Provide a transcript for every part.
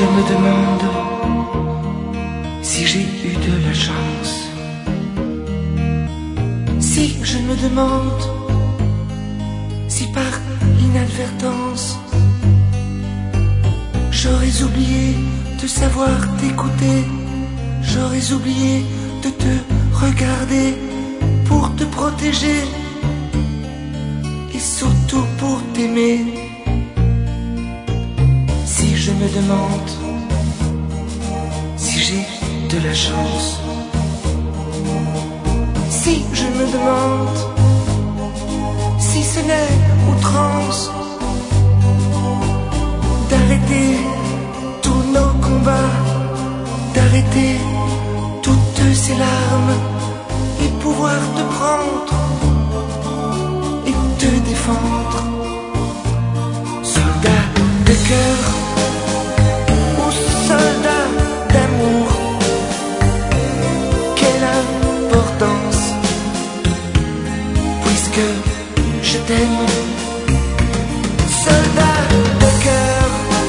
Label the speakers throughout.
Speaker 1: je me demande si j'ai eu de la chance, si je me demande si par inadvertance j'aurais oublié de savoir t'écouter, j'aurais oublié de te regarder pour te protéger et surtout pour t'aimer. Si je me demande si j'ai de la chance, si je me demande si ce n'est outrance d'arrêter tous nos combats, d'arrêter toutes ces larmes et pouvoir te prendre et te défendre. Soldat de cœur ou soldat d'amour, quelle importance, puisque je t'aime. Soldat de cœur,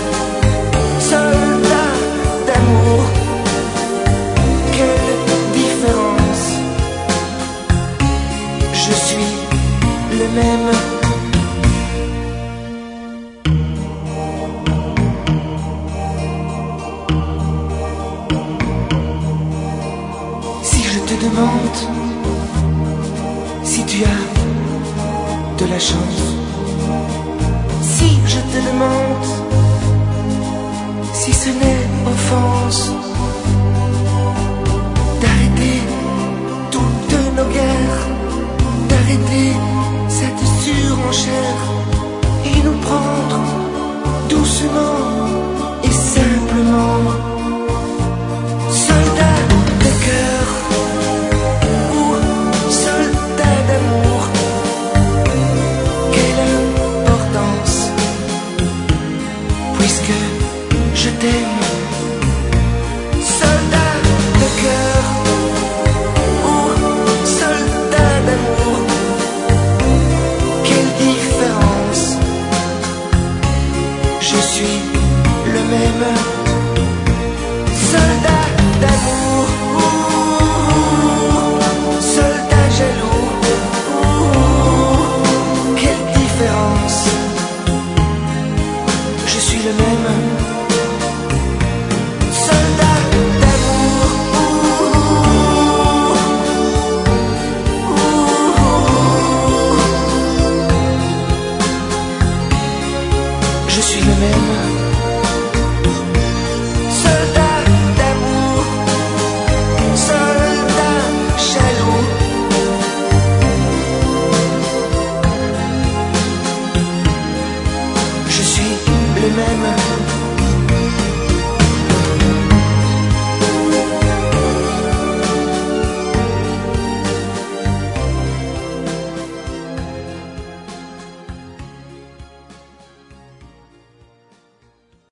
Speaker 1: soldat d'amour, quelle différence, je suis le même. Si je te demande si tu as de la chance, si je te demande si ce n'est offense d'arrêter toutes nos guerres, d'arrêter cette surenchère et nous prendre doucement et simplement. Soldat de cœur ou soldat d'amour, quelle importance, puisque je t'aime. Soldat de cœur ou soldat d'amour, quelle différence, je suis le même. Soldat d'amour, soldat jaloux, quelle différence, je suis le même. Soldat d'amour, je suis le même.